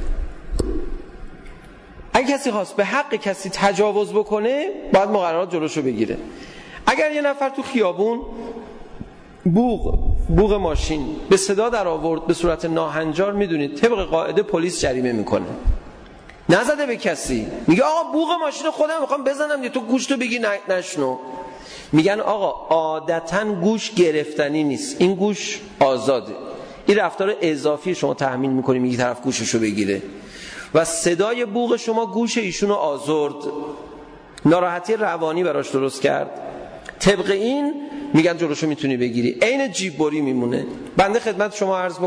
B: اگه کسی خواست به حق کسی تجاوز بکنه باید مقررات جلوشو بگیره. اگر یه نفر تو خیابون بوق ماشین به صدا در آورد به صورت ناهنجار، میدونید طبق قاعده پلیس جریمه میکنه. نزده به کسی، میگه آقا بوق ماشین خودم میخوام بزنم، تو گوشتو بگی نشنو. میگن آقا عادتاً گوش گرفتنی نیست، این گوش آزاده. این رفتار اضافی شما تحمیل میکنی، میگی طرف گوششو بگیره و صدای بوق شما گوش ایشونو آزرد، ناراحتی روانی براش درست کرد. طبق این میگن جلوشو میتونی بگیری. عین جیب بری میمونه. بنده خدمت شما عرض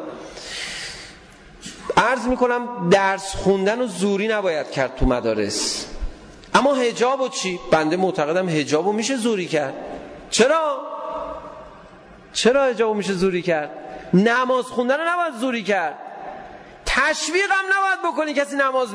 B: میکنم درس خوندن و زوری نباید کرد تو مدارس. اما حجاب و چی؟ بنده معتقدم حجاب رو میشه زوری کرد. چرا حجاب رو میشه زوری کرد؟ نماز خوندن رو نباید زوری کرد. تشویق هم نباید بکنی. کسی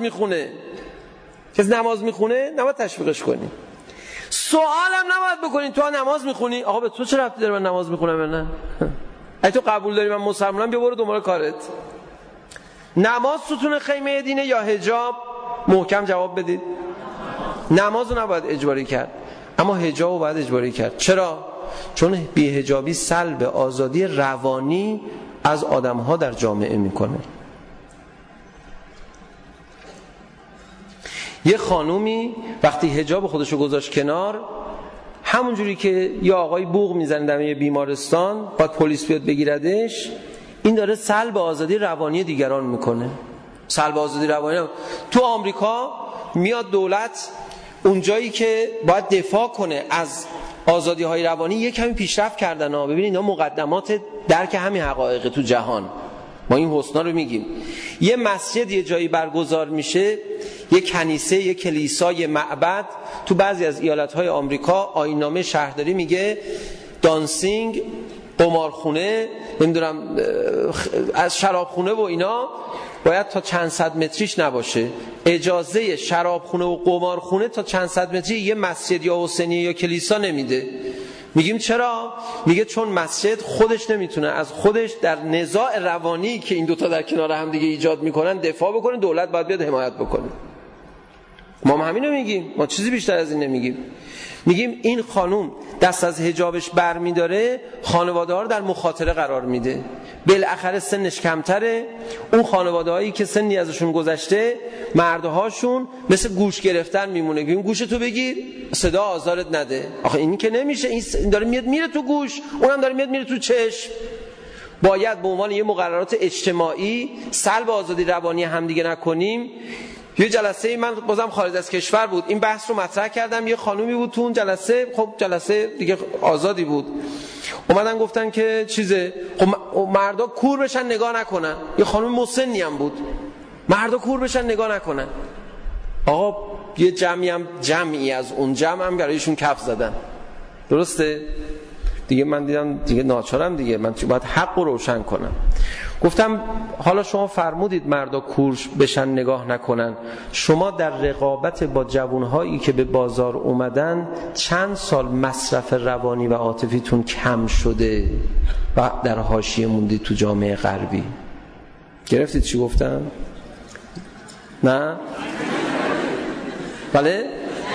B: نماز میخونه نباید تشویقش کنی. سوال هم نباید بکنی تو نماز میخونی، آقا به تو چه ربطی داره من نماز میخونم یا نه؟ اگه تو قبول داری من مسلمانم بیا برو دنبال کارت. نماز ستون خیمه دینه یا حجاب؟ محکم جواب بدید. نماز رو نباید اجباری کرد، اما حجاب رو باید اجباری کرد. چرا؟ چون بی‌حجابی سلب آزادی روانی از آدم‌ها در جامعه میکنه. یه خانومی وقتی حجاب خودشو گذاشت کنار، همونجوری که یه آقای بوق میزنه در یه بیمارستان باید پلیس بیاد بگیردش، این داره سلب آزادی روانی دیگران میکنه. سلب آزادی روانی تو آمریکا میاد دولت اونجایی که باید دفاع کنه از آزادی های روانی یک کمی پیشرفت کردن ها. ببینید اینا مقدمات درک همین حقایق تو جهان. ما این حسنا رو میگیم. یه مسجد یه جایی برگزار میشه، یه کنیسه، یه کلیسا، یه معبد، تو بعضی از ایالت‌های آمریکا آیین‌نامه شهرداری میگه دانسینگ، قمارخونه، نمیدونم از شرابخونه و اینا باید تا چند صد متریش نباشه. اجازه شرابخونه و قمارخونه تا چند صد متری یه مسجد یا حسینیه یا کلیسا نمیده. میگیم چرا؟ میگه چون مسجد خودش نمیتونه از خودش در نزاع روانی که این دوتا در کنار هم دیگه ایجاد میکنن دفاع بکنه، دولت باید بیاد حمایت بکنه. ما همینو میگیم، ما چیزی بیشتر از این نمیگیم. میگیم این خانوم دست از حجابش برمیداره، خانواده ها رو در مخاطره قرار میده. بالاخره سنش کمتره، اون خانواده هایی که سنی ازشون گذشته مردهاشون مثل گوش گرفتن میمونه. این گوشتو بگیر صدا آزارت نده. آخه این که نمیشه، این داره میاد میره تو گوش، اونم داره میاد میره تو چشم. باید به عنوان یه مقررات اجتماعی سلب آزادی روانی همدیگه نکنیم. یه جلسه من بازم خارج از کشور بود، این بحث رو مطرح کردم، یه خانومی بود تو اون جلسه، خب جلسه دیگه آزادی بود، اومدن گفتن که چیزه، خب مردا کور بشن نگاه نکنن. یه خانم مسنی هم بود، مردا کور بشن نگاه نکنن. آقا یه جمعی از اون جمع هم برایشون کف زدن. درسته؟ دیگه من دیدم دیگه ناچارم دیگه، من باید حق رو روشن کنم. گفتم حالا شما فرمودید مردا کور بشن نگاه نکنن، شما در رقابت با جوانهایی که به بازار اومدن چند سال مصرف روانی و عاطفیتون کم شده و در حاشیه موندید تو جامعه غربی؟ گرفتید چی گفتم؟ نه؟ بله؟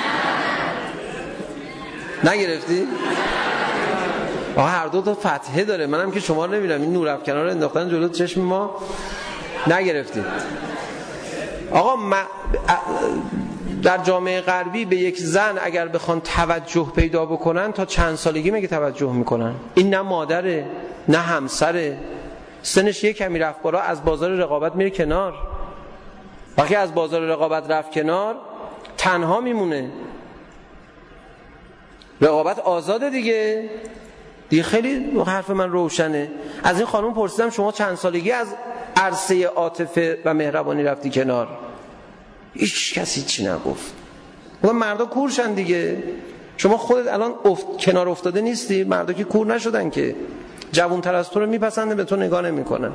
B: نگرفتی؟ آقا هر دو تا فتحه داره، منم که شما رو نمیرم، این نورافکنا رو انداختن جلو چشم ما. نگرفتید؟ آقا در جامعه غربی به یک زن اگر بخوان توجه پیدا بکنن تا چند سالگی مگه توجه میکنن؟ این نه مادره نه همسره، سنش یک کمی رفت بالا از بازار رقابت میره کنار. وقتی از بازار رقابت رفت کنار تنها میمونه. رقابت آزاده دیگه خیلی حرف من روشنه. از این خانم پرسیدم شما چند سالگی از عرصه عاطفه و مهربانی رفتی کنار؟ هیچ کسی چی نگفت. مردا کورشن دیگه. شما خودت الان کنار افتاده نیستی؟ مردا که کور نشدن که، جوان‌تر از تو رو میپسندن، به تو نگاه نمیکنن.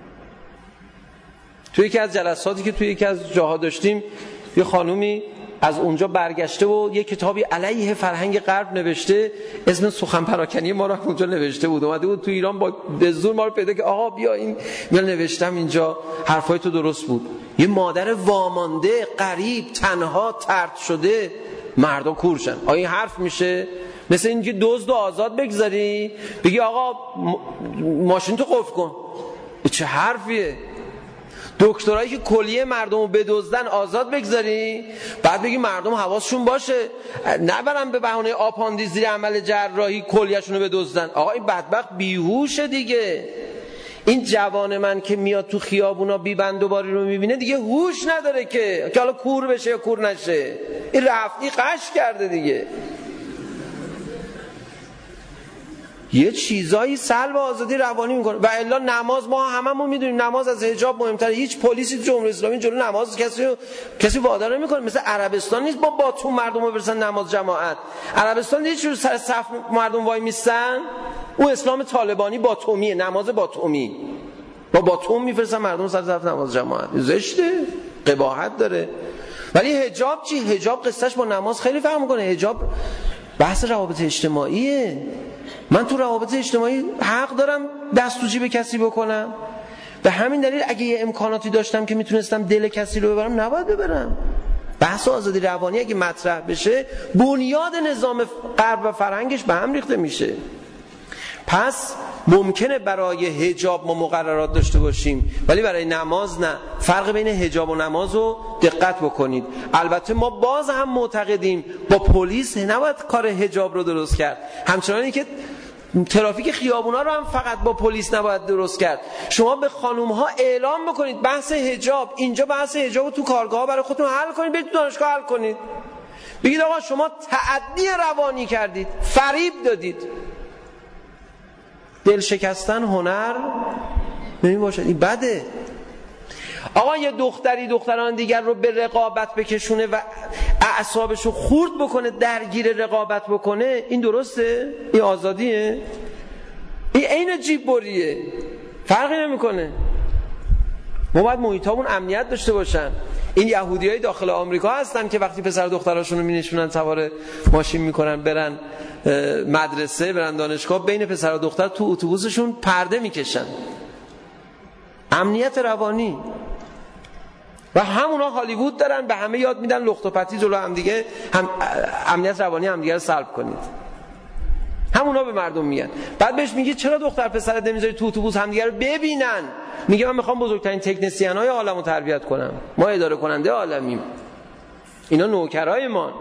B: توی یکی از جلساتی که توی یکی از جاها داشتیم، یه خانومی از اونجا برگشته و یه کتابی علیه فرهنگ غرب نوشته، اسم سخن پراکنی ما رو اونجا نوشته بود. اومده بود تو ایران با به زور ما رو پیدا که آقا بیا این من نوشتم اینجا، حرفای تو درست بود. یه مادر وامانده، غریب، تنها، طرد شده، مردا کورشن. آیا این حرف میشه؟ مثل اینکه دزد و آزاد بگذاری بگی آقا ماشین تو قفل کن. چه حرفیه؟ دکترایی که کلیه مردمو بدزدن آزاد بگذاری، بعد بگی مردم حواسشون باشه نبرن به بهانه آپاندیس زیر عمل جراحی کلیه‌شون رو بدزدن. آقا این بدبخت بیهوشه دیگه. این جوان من که میاد تو خیابونا بی بند و باری رو میبینه دیگه هوش نداره که حالا کور بشه یا کور نشه. این رفتی قش کرده دیگه. یه چیزایی سلب آزادی روانی میکنه. و الا نماز، ما هممون میدونیم نماز از حجاب مهمتره. هیچ پلیسی جمهوری اسلامی جلو نماز کسی وادار نمیکنه. مثل عربستان نیست با باتوم مردمو برسن نماز جماعت. عربستان هیچ جور سر صف مردم وای میستن. اون اسلام طالبانی باتومیه، نماز باتومی. با باتوم میفرستن مردم سر صف نماز جماعت. زشته، قباحت داره. ولی حجاب چی؟ حجاب قصهش با نماز خیلی فرق میکنه. حجاب بحث روابط اجتماعیه. من تو روابط اجتماعی حق دارم دست تو جیب کسی بکنم. به همین دلیل اگه یه امکاناتی داشتم که میتونستم دل کسی رو ببرم نباید ببرم. بحث آزادی روانی اگه مطرح بشه بنیاد نظام غرب و فرهنگش به هم ریخته میشه. پس ممکنه برای حجاب ما مقررات داشته باشیم ولی برای نماز نه. فرق بین حجاب و نماز رو دقت بکنید. البته ما باز هم معتقدیم با پلیس نباید کار حجاب رو درست کرد، همچنانی که ترافیک خیابونا رو هم فقط با پلیس نباید درست کرد. شما به خانوم ها اعلام بکنید بحث حجاب، اینجا بحث حجاب رو تو کارگاه برای خودتون حل کنید، برید تو دانشگاه حل کنید. بگید آقا شما تعدی روانی کردید، فریب دادید. دل شکستن هنر نمی باشد، این بده. آقا یه دختری دختران دیگر رو به رقابت بکشونه و اعصابش رو خورد بکنه، درگیر رقابت بکنه، این درسته؟ این آزادیه؟ این عین جیب بریه، فرقی نمیکنه. ما باید محیطامون امنیت داشته باشن. این یهودیای داخل آمریکا هستن که وقتی پسر دختراشون رو مینشونن سوار ماشین میکنن برن مدرسه، برن دانشگاه، بین پسر و دختر تو اتوبوسشون پرده میکشن. امنیت روانی. و همونا هالیوود دارن، به همه یاد میدن لخت و پتی جلو هم دیگه امنیت روانی هم دیگه رو سلب کنید. همونا به مردم میگن. بعد بهش میگه چرا دختر پسرت نمیذاری تو اتوبوس هم دیگه رو ببینن؟ میگه من میخوام بزرگترین تکنسین‌های عالمو تربیت کنم، ما اداره کننده عالمیم، اینا نوکرای ما.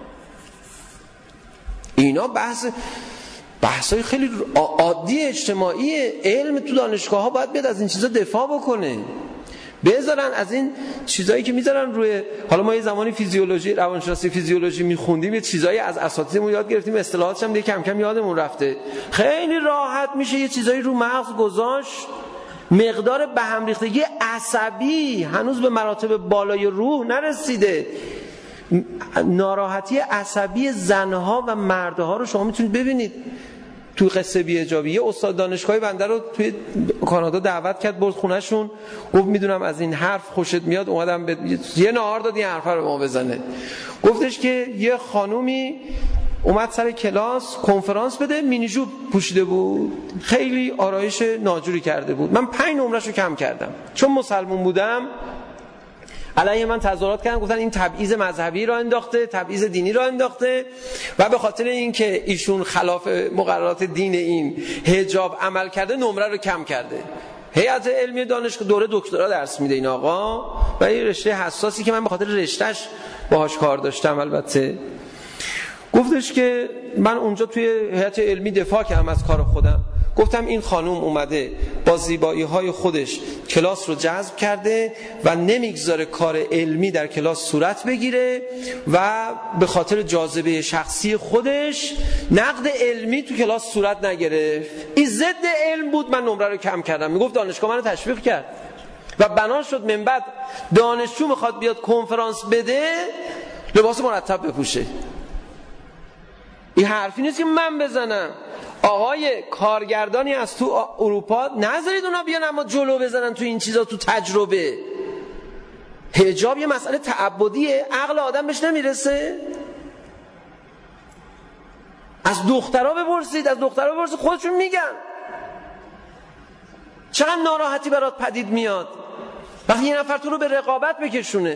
B: اینا بحثای خیلی عادی اجتماعی. علم تو دانشگاه ها باید بیاد از این چیزا دفاع بکنه، بذارن از این چیزایی که میذارن روی. حالا ما یه زمانی فیزیولوژی، روانشناسی فیزیولوژی میخوندیم، یه چیزایی از اساتیدمون یاد گرفتیم، اصطلاحاتش هم دیگه کم کم یادمون رفته. خیلی راحت میشه یه چیزایی رو مغز گذاشت. مقدار به هم ریختگی عصبی هنوز به مراتب بالای روح نرسیده. ناراحتی عصبی زنها و مردها رو شما میتونید ببینید توی قصه بی‌حجابی. یه استاد دانشگاهی بنده رو توی کانادا دعوت کرد، برد خونه‌شون، گفت میدونم از این حرف خوشت میاد، اومدم یه نهار داد این حرفا رو ما بزنه. گفتش که یه خانومی اومد سر کلاس کنفرانس بده، مینی جوب پوشیده بود، خیلی آرایش ناجوری کرده بود. من 5 نمره‌شو کم کردم، چون مسلمون بودم علیه من تظاهرات کردن، گفتن این تبعیض مذهبی را انداخته، تبعیض دینی را انداخته، و به خاطر اینکه ایشون خلاف مقررات دین این حجاب عمل کرده نمره رو کم کرده. هیئت علمی دانشگاه دوره دکترا درس میده این آقا، و این رشته حساسی که من به خاطر رشتهش باهاش کار داشتم. البته گفتش که من اونجا توی هیئت علمی دفاع کردم از کار خودم. گفتم این خانم اومده با زیبایی‌های خودش کلاس رو جذب کرده و نمیگذاره کار علمی در کلاس صورت بگیره و به خاطر جاذبه شخصی خودش نقد علمی تو کلاس صورت نگرفت. این ضد علم بود، من نمره رو کم کردم. میگفت دانشگاه منو تشویق کرد و بنا شد من بعد دانشجو میخواد بیاد کنفرانس بده لباس مرتب بپوشه. این حرفی نیست که من بزنم. آقای کارگردانی از تو اروپا نذارید اونا بیان اما جلو بزنن تو این چیزا، تو تجربه. حجاب یه مسئله تعبدیه، عقل آدم بهش نمیرسه. از دخترها بپرسید، خودشون میگن. چقدر ناراحتی برات پدید میاد وقتی یه نفر تو رو به رقابت بکشونه.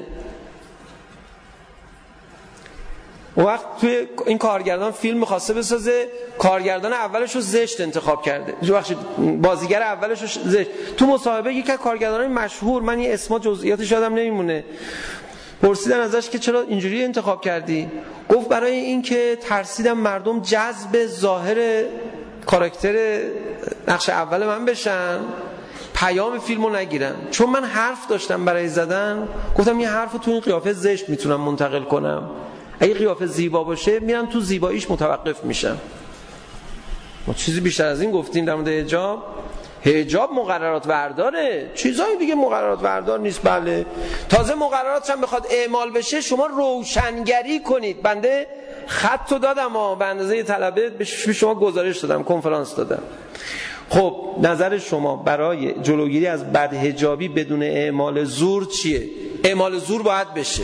B: اون وقت توی این کارگردان فیلم می‌خواسته بسازه، کارگردان اولش رو زشت انتخاب کرده، بازیگر اولش رو زشت. تو مصاحبه یکی از کارگردانای مشهور، من این اسما جزئیاتش یادم نمیمونه، پرسیدن ازش که چرا اینجوری انتخاب کردی؟ گفت برای اینکه ترسیدم مردم جذب ظاهر کاراکتر نقش اول من بشن، پیام فیلمو نگیرن. چون من حرف داشتم برای زدن، گفتم این حرفو تو این قیافه زشت میتونم منتقل کنم، اگه قیافه زیبا باشه میرم تو زیباییش متوقف میشم. ما چیزی بیشتر از این گفتیم در مورد حجاب. حجاب مقررات ورداره، چیزای دیگه مقررات وردار نیست. بله، تازه مقرراتش هم بخواد اعمال بشه شما روشنگری کنید. بنده خطو دادم به اندازه طلبه به شما گزارش دادم، کنفرانس دادم. خب نظر شما برای جلوگیری از بدحجابی بدون اعمال زور چیه؟ اعمال زور باید بشه،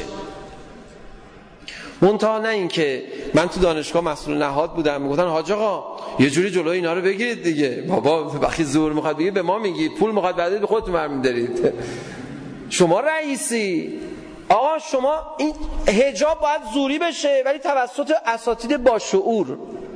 B: منتها نه این که من تو دانشگاه مسئول نهاد بودم میگفتن حاج آقا یه جوری جلوی اینا رو بگیرید دیگه. بابا وقتی زور میخواد بگید به ما میگید، پول میخواد بدید به خودتون برمی‌دارید. شما رئیسی، آقا شما این حجاب باید زوری بشه ولی توسط اساتید با شعور.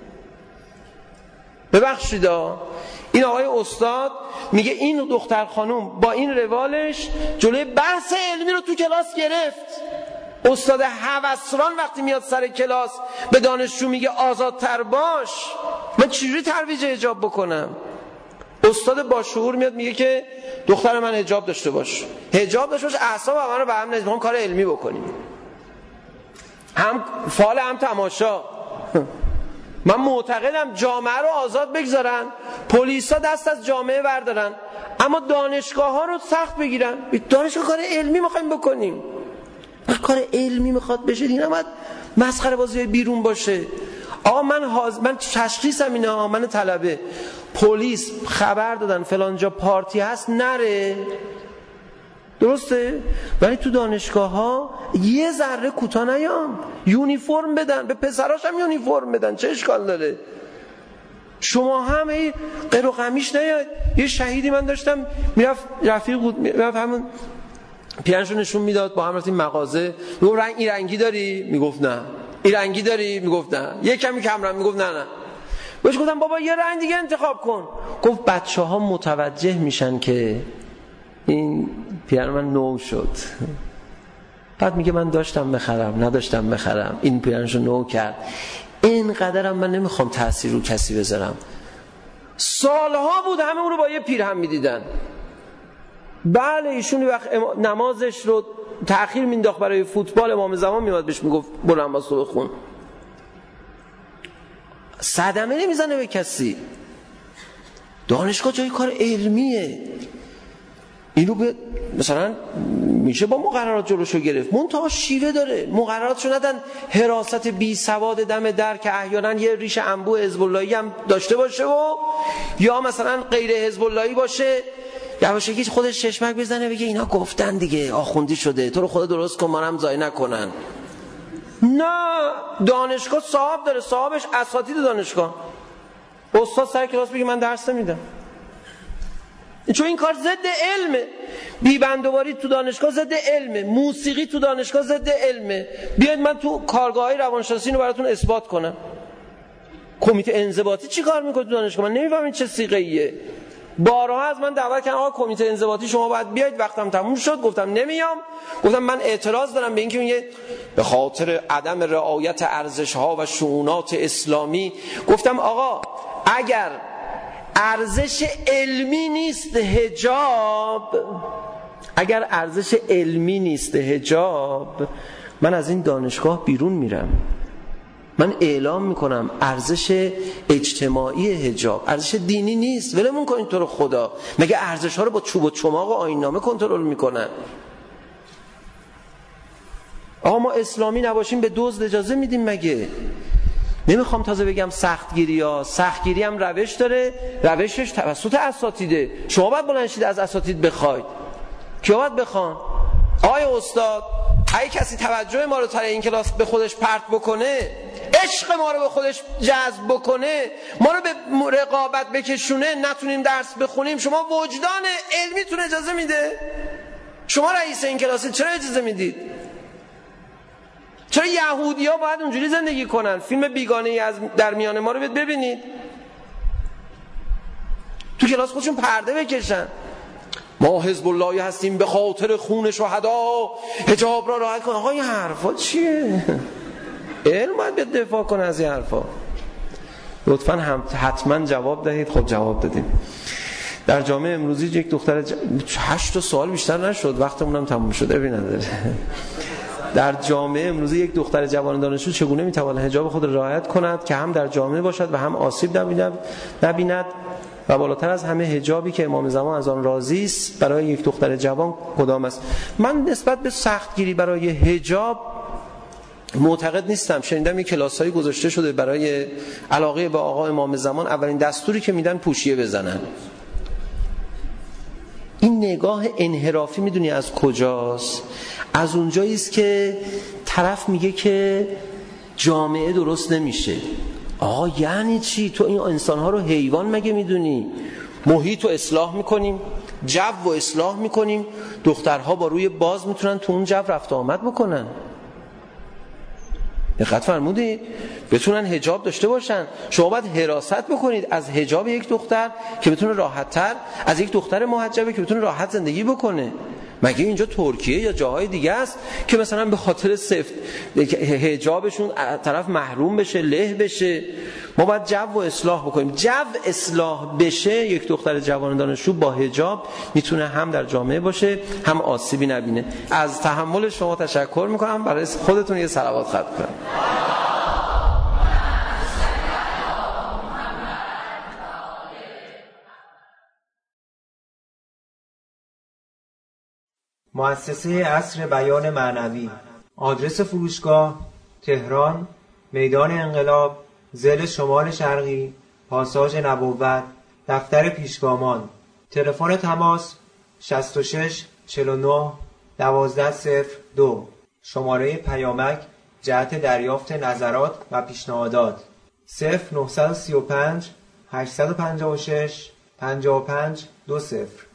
B: ببخشید این آقای استاد میگه این دختر خانم با این روالش جلوی بحث علمی رو تو کلاس گرفت. استاد هوسران وقتی میاد سر کلاس به دانشجو میگه آزادتر باش، من چجوری ترویج حجاب بکنم؟ استاد با شعور میاد میگه که دختر من حجاب داشته باش، حجاب داشته باش، اعصاب من رو به هم نریز، کار علمی بکنیم، هم فال هم تماشا. من معتقدم جامعه رو آزاد بگذارن، پلیسا دست از جامعه بردارن، اما دانشگاه ها رو سخت بگیرن. دانشگاه کار علمی میخوایم بکنیم، کار علمی میخواد بشه، دیگه نباید مسخره بازی بیرون باشه. آقا من تشخیصم اینه، من طلبه پلیس خبر دادن فلان جا پارتی هست نره، درسته؟ ولی تو دانشگاه ها یه ذره کوتاه نیام، یونیفرم بدن، به پسراش هم یونیفرم بدن، چه اشکال داره؟ شما هم قر و قمیش نیاد. یه شهیدی من داشتم میرفت رفیق بود، میرفت همون پیرنشو نشون میداد، با هم رفتیم مغازه، میگفت این رنگی داری؟ میگفت نه. این رنگی داری؟ میگفت نه. یه کمی کم رنگ؟ میگفت نه. بهش گفتم بابا یه رنگ دیگه انتخاب کن. گفت بچه‌ها متوجه میشن که این پیرن من نو شد. بعد میگه من داشتم بخرم نداشتم بخرم، این پیرنشو نو کرد. اینقدرم من نمیخوام تأثیر رو کسی بذارم. سالها بود همه اون رو با یه پیرهن میدیدن. بله ایشون وقت نمازش رو تأخیر مینداخت برای فوتبال، امام زمان میاد بهش میگفت برو نماز تو بخون. صدمه نمیزنه به کسی. دانشگاه جای کار علمیه، این رو مثلا میشه با مقررات جلوشو گرفت، منتها شیوه داره. مقرراتشو ندن حراست بی سواد دم در که احیانا یه ریش انبوه حزب اللهی هم داشته باشه و یا مثلا غیر حزب اللهی باشه، یواشکی خودش چشمک بزنه بگه اینا گفتن دیگه آخوندی شده، تو رو خدا درست کن، منم زای نکنن. نه، دانشگاه صاحب داره، صاحبش اساتید دانشگاه. استاد سر کلاس بگه من درس نمیدم، چون این کار ضد علمه. بیبندوباری تو دانشگاه ضد علمه، موسیقی تو دانشگاه ضد علمه. بیاید من تو کارگاه‌های روانشناسی اینو براتون اثبات کنم. کمیته انضباطی چی کار میکنه تو دانشگاه؟ من نمیفهمم این چه صیغه‌ایه. بارها از من دعوت کردن آقا کمیته انضباطی شما باید بیاید، وقتم تموم شد گفتم نمیام. گفتم من اعتراض دارم به اینکه میگه به خاطر عدم رعایت ارزش‌ها و شؤونات اسلامی. گفتم آقا اگر ارزش علمی نیست حجاب، اگر ارزش علمی نیست حجاب، من از این دانشگاه بیرون میرم. من اعلام میکنم ارزش اجتماعی حجاب ارزش دینی نیست. ولمون کنین تو رو خدا، مگه ارزش ها رو با چوب و چماق و آیین‌نامه کنترل میکنن؟ آقا ما اسلامی نباشیم به دزد اجازه میدیم مگه؟ نمیخوام تازه بگم سختگیری ها، سختگیری هم روش داره، روشش توسط اساتیده. شما باید بلند شید از اساتید بخواید. کیا باید بخوان؟ آقای استاد اگه کسی توجه ما رو تا این کلاس به خودش پرت بکنه، عشق ما رو به خودش جذب بکنه، ما رو به رقابت بکشونه، نتونیم درس بخونیم، شما وجدان علمیتون اجازه میده؟ شما رئیس این کلاس چرا اجازه میدید؟ چرا یهودی‌ها باید اونجوری زندگی کنن؟ فیلم بیگانه‌ای از در میان ما رو ببینید، تو کلاس خودشون پرده بکشن. ما حزب اللهی هستیم به خاطر خون شهدا، حجاب را رعایت کن. آقا این حرفا چیه؟ علم باید به دفاع کنه از این حرفا. لطفاً حتما جواب دهید. خب جواب دادیم. در جامعه امروزی یک دختر 8 سوال بیشتر نشد، وقتمون هم تموم شد، ابی نداره. در جامعه امروزی یک دختر جوان دانشجو چگونه میتواند حجاب خود را رعایت کند که هم در جامعه باشد و هم آسیب نبیند و بالاتر از همه حجابی که امام زمان از آن راضی است برای یک دختر جوان کدام است؟ من نسبت به سختگیری برای حجاب معتقد نیستم. شنیدم یک کلاسایی گذاشته شده برای علاقه به آقا امام زمان، اولین دستوری که میدن پوشیه بزنن. این نگاه انحرافی میدونی از کجاست؟ از اونجایی است که طرف میگه که جامعه درست نمیشه. آقا یعنی چی؟ تو این انسانها رو حیوان مگه میدونی؟ محیط رو اصلاح میکنیم، جو و اصلاح میکنیم، دخترها با روی باز میتونن تو اون جو رفت و آمد بکنن. دقت فرمودید؟ بتونن حجاب داشته باشن. شما باید حراست بکنید از حجاب یک دختر که بتونه راحت‌تر، از یک دختر محجبه که بتونه راحت زندگی بکنه. مگه اینجا ترکیه یا جاهای دیگه است که مثلا به خاطر سفت حجابشون طرف محروم بشه، له بشه؟ ما باید جو و اصلاح بکنیم. جو اصلاح بشه، یک دختر جوان دانشجو با حجاب میتونه هم در جامعه باشه، هم آسیبی نبینه. از تحمل شما تشکر میکنم. برای خودتون یه صلوات ختم کنم.
A: مؤسسه عصر بیان معنوی. آدرس فروشگاه: تهران، میدان انقلاب، ضلع شمال شرقی، پاساژ نبوت، دفتر پیشگامان. تلفن تماس 66 49 1202. شماره پیامک جهت دریافت نظرات و پیشنهادات 0935 856 55 20.